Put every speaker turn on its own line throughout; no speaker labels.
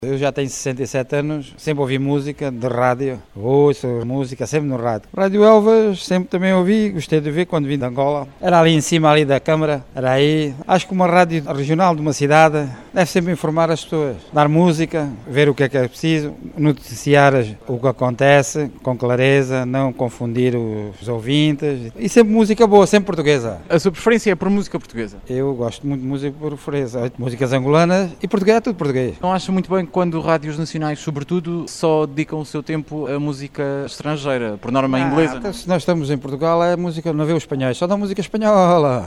Eu já tenho 67 anos, sempre ouvi música de rádio, ouço música sempre no rádio. Rádio Elvas sempre também ouvi, gostei de ver quando vim de Angola. Era ali em cima ali da Câmara, era aí. Acho que uma rádio regional de uma cidade deve sempre informar as pessoas, dar música, ver o que é preciso, noticiar o que acontece com clareza, não confundir os ouvintes e sempre música boa, sempre portuguesa.
A sua preferência é por música portuguesa?
Eu gosto muito de música portuguesa, músicas angolanas e português é tudo português.
Não acha muito bem quando rádios nacionais, sobretudo, só dedicam o seu tempo a música estrangeira, por norma inglesa?
Então, se nós estamos em Portugal, é música, não vê os espanhóis, só dá música espanhola.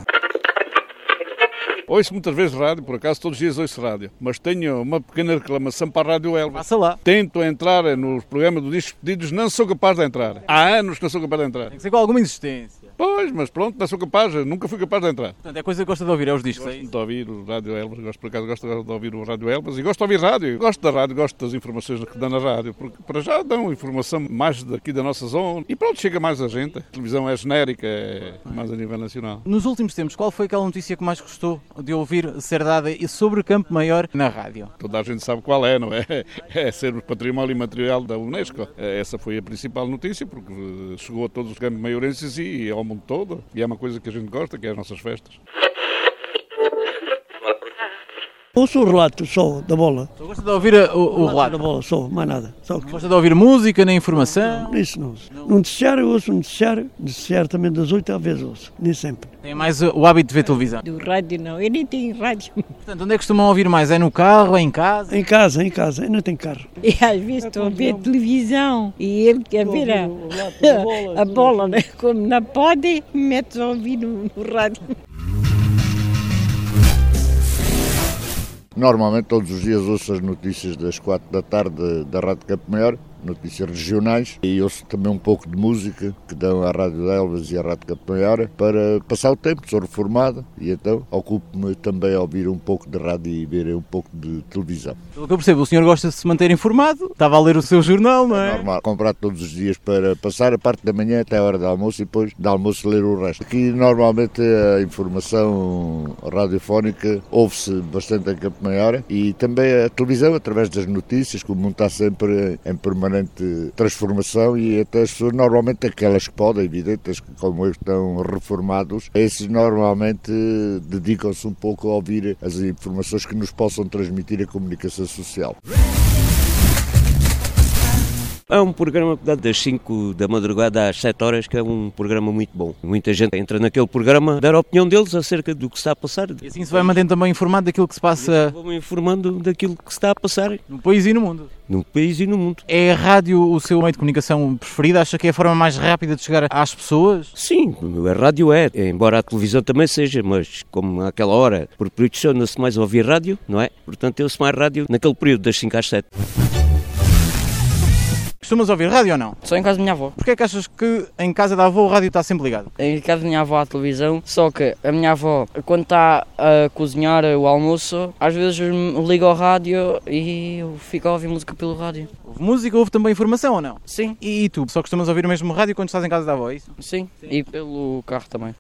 Ouço muitas vezes rádio, por acaso todos os dias ouço rádio, mas tenho uma pequena reclamação para a Rádio Elvas.
Passa lá.
Tento entrar nos programas do Discos Pedidos, não sou capaz de entrar. Há anos que não sou capaz de entrar.
Tem que ser com alguma insistência.
Pois, mas pronto, não sou capaz, nunca fui capaz de entrar.
Portanto, é coisa que gosta de ouvir, é os discos, é
Gosto
isso?
de ouvir o Rádio Elvas, por acaso gosto de ouvir o Rádio Elvas e gosto de ouvir rádio. Gosto da rádio, gosto das informações que dão na rádio, porque para já dão informação mais daqui da nossa zona e pronto, chega mais a gente. A televisão é genérica, é mais a nível nacional.
Nos últimos tempos, qual foi aquela notícia que mais gostou de ouvir ser dada sobre Campo Maior na rádio?
Toda a gente sabe qual é, não é? É ser o património imaterial da Unesco. Essa foi a principal notícia, porque chegou a todos os campos maiorenses e ao mundo todo. E é uma coisa que a gente gosta, que é as nossas festas.
Ouço o relato só da bola.
Só gosta de ouvir o relato?
Da bola, só, mais nada. Só
Não gosta de ouvir música, nem informação?
Isso não ouço. No noticiário eu ouço o noticiário também das 8 às vezes ouço, nem sempre.
Tem mais o hábito de ver televisão?
Do rádio não, eu nem tenho rádio.
Portanto, onde é que costumam ouvir mais? É no carro, é em casa?
Em casa, eu não tenho carro.
E às vezes estou a ver televisão e ele quer ver a bola, né? Como não pode, metes a ouvir no rádio.
Normalmente todos os dias ouço as notícias das 4 da tarde da Rádio Campo Maior, notícias regionais, e ouço também um pouco de música que dão à Rádio Elvas e à Rádio Campo Maior para passar o tempo. Sou reformado e então ocupo-me também a ouvir um pouco de rádio e ver um pouco de televisão.
Pelo que eu percebo, o senhor gosta de se manter informado, estava a ler o seu jornal, não é?
É normal, comprar todos os dias para passar a parte da manhã até a hora do almoço e depois do almoço ler o resto. Aqui normalmente a informação radiofónica ouve-se bastante em Campo Maior e também a televisão através das notícias, que o mundo está sempre em permanente transformação e até as pessoas, normalmente aquelas que podem, evidentes, que como eu estão reformados, esses normalmente dedicam-se um pouco a ouvir as informações que nos possam transmitir a comunicação social.
É um programa que dá das 5 da madrugada às 7 horas, que é um programa muito bom. Muita gente entra naquele programa, dar a opinião deles acerca do que está a passar.
E assim se vai mantendo também informado daquilo que se passa...
Vou-me informando daquilo que está a passar.
No país e no mundo.
No país e no mundo.
É a rádio o seu meio de comunicação preferido? Acha que é a forma mais rápida de chegar às pessoas?
Sim, a rádio é, embora a televisão também seja, mas como naquela hora, por prediciona-se mais a ouvir rádio, não é? Portanto, eu ouço mais rádio naquele período das 5 às 7.
Costumas ouvir rádio ou não?
Só em casa da minha avó.
Porquê é que achas que em casa da avó o rádio está sempre ligado?
Em casa da minha avó há televisão, só que a minha avó, quando está a cozinhar o almoço, às vezes liga ao rádio e eu fico a ouvir música pelo rádio.
Houve música, houve também informação ou não?
Sim,
E tu? Só costumas ouvir o mesmo rádio quando estás em casa da avó, é isso?
sim. E pelo carro também.